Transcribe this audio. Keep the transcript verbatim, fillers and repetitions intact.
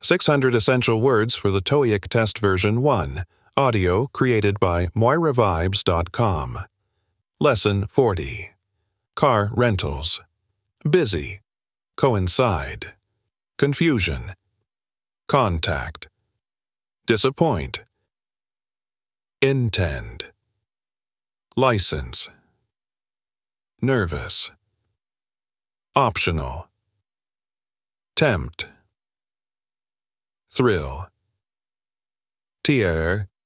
six hundred Essential Words for the TOEIC Test Version one. Audio created by Moira Vibes dot com. Lesson forty. Car rentals. Busy. Coincide. Confusion. Contact. Disappoint. Intend. License. Nervous. Optional. Tempt. Thrill. Tier.